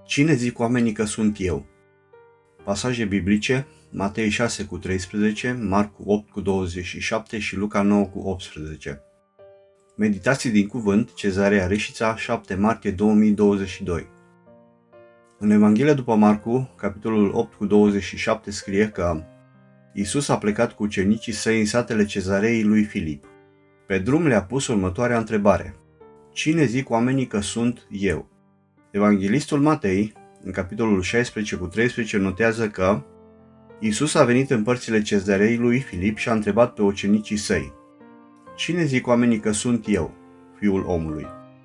Cine zic oamenii că sunt eu? Pasaje biblice: Matei 6:13, Marcu 8:27 și Luca 9:18. Meditații din cuvânt, Cezarea Reșița, 7 martie 2022. În Evanghelia după Marcu, capitolul 8:27 scrie că Iisus a plecat cu ucenicii săi în satele Cezareei lui Filip. Pe drum le-a pus următoarea întrebare: Cine zic oamenii că sunt eu? Evanghelistul Matei, în capitolul 16:13, notează că Iisus a venit în părțile Cezareei lui Filip și a întrebat pe ucenicii săi: Cine zic oamenii că sunt eu, Fiul omului?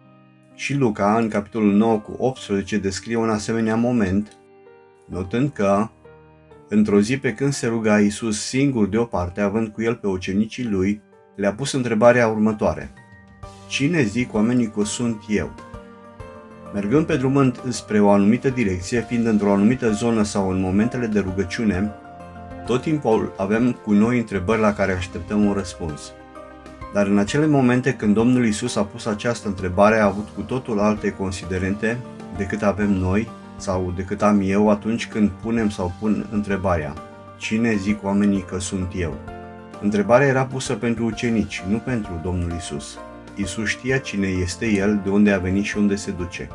Și Luca, în capitolul 9:18, descrie un asemenea moment, notând că într-o zi, pe când se ruga Iisus singur deoparte, având cu el pe ucenicii lui, le-a pus întrebarea următoare: Cine zic oamenii că sunt eu? Mergând pe drum spre o anumită direcție, fiind într-o anumită zonă sau în momentele de rugăciune, tot timpul avem cu noi întrebări la care așteptăm un răspuns. Dar în acele momente când Domnul Iisus a pus această întrebare, a avut cu totul alte considerente decât avem noi sau decât am eu atunci când punem sau pun întrebarea: Cine zic oamenii că sunt eu? Întrebarea era pusă pentru ucenici, nu pentru Domnul Iisus. Iisus știa cine este El, de unde a venit și unde se duce.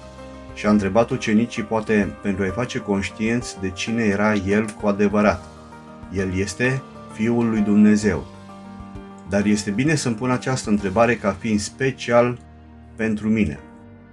Și a întrebat ucenicii poate pentru a-i face conștienți de cine era El cu adevărat. El este Fiul lui Dumnezeu. Dar este bine să-mi pun această întrebare ca fiind special pentru mine.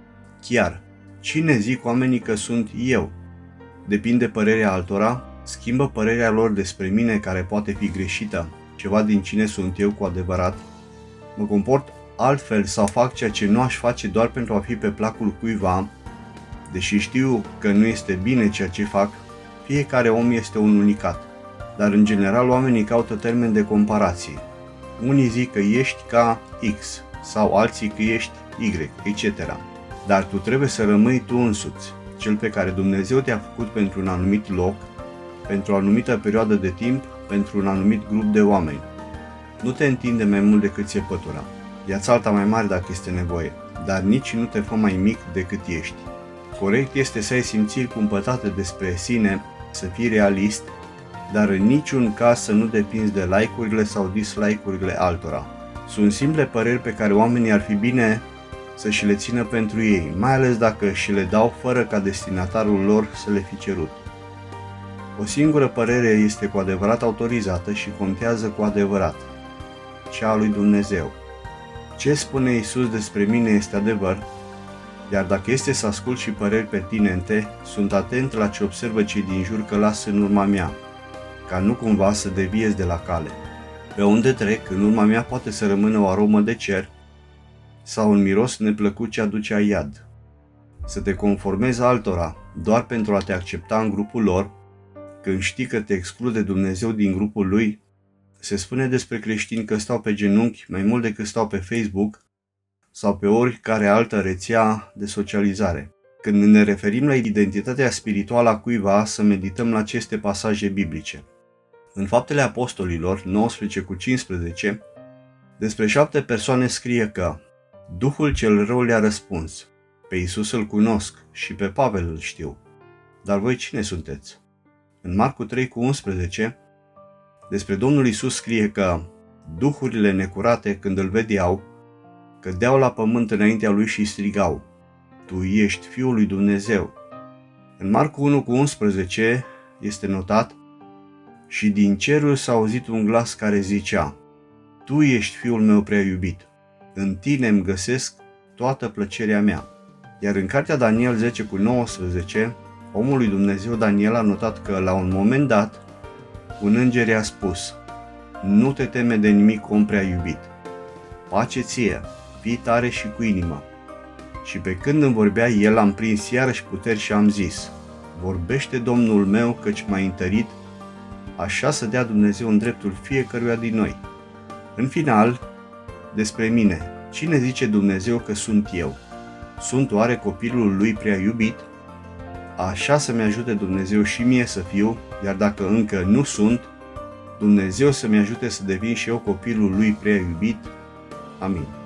Chiar, cine zic oamenii că sunt eu? Depinde părerea altora, schimbă părerea lor despre mine care poate fi greșită, ceva din cine sunt eu cu adevărat? Mă comport altfel sau fac ceea ce nu aș face doar pentru a fi pe placul cuiva, deși știu că nu este bine ceea ce fac? Fiecare om este un unicat, dar în general oamenii caută termeni de comparație. Unii zic că ești ca X sau alții că ești Y, etc. Dar tu trebuie să rămâi tu însuți, cel pe care Dumnezeu te-a făcut pentru un anumit loc, pentru o anumită perioadă de timp, pentru un anumit grup de oameni. Nu te întinde mai mult decât ți-e pătura. Ia-ți alta mai mare dacă este nevoie, dar nici nu te fă mai mic decât ești. Corect este să ai simțiri cumpătate despre sine, să fii realist, dar în niciun caz să nu depinzi de like-urile sau dislike-urile altora. Sunt simple păreri pe care oamenii ar fi bine să și le țină pentru ei, mai ales dacă și le dau fără ca destinatarul lor să le fi cerut. O singură părere este cu adevărat autorizată și contează cu adevărat: cea a lui Dumnezeu. Ce spune Iisus despre mine este adevăr, iar dacă este să ascult și păreri pertinente, sunt atent la ce observă cei din jur că las în urma mea, ca nu cumva să deviez de la cale. Pe unde trec, în urma mea poate să rămână o aromă de cer sau un miros neplăcut ce aduce aiad. Să te conformezi altora doar pentru a te accepta în grupul lor, când știi că te exclude Dumnezeu din grupul lui. Se spune despre creștini că stau pe genunchi mai mult decât stau pe Facebook sau pe oricare altă rețea de socializare. Când ne referim la identitatea spirituală a cuiva, să medităm la aceste pasaje biblice. În Faptele Apostolilor 19:15, despre 7 persoane scrie că Duhul cel rău le-a răspuns: Pe Iisus îl cunosc și pe Pavel îl știu, dar voi cine sunteți? În Marcu 3:11, despre Domnul Iisus scrie că duhurile necurate, când îl vedeau, cădeau la pământ înaintea lui și strigau: Tu ești Fiul lui Dumnezeu. În Marcu 1:11 este notat: Și din cerul s-a auzit un glas care zicea: Tu ești Fiul meu prea iubit, în tine îmi găsesc toată plăcerea mea. Iar în cartea Daniel 10:19, omul lui Dumnezeu Daniel a notat că la un moment dat un înger i-a spus: Nu te teme de nimic, om prea iubit. Pace ție, fii tare și cu inima. Și pe când îmi vorbea el, am prins iarăși puteri și am zis: Vorbește Domnul meu, căci m-a întărit, așa să dea Dumnezeu în dreptul fiecăruia din noi. În final, despre mine, cine zice Dumnezeu că sunt eu? Sunt oare copilul lui prea iubit? Așa să-mi ajute Dumnezeu și mie să fiu, iar dacă încă nu sunt, Dumnezeu să-mi ajute să devin și eu copilul lui prea iubit. Amin.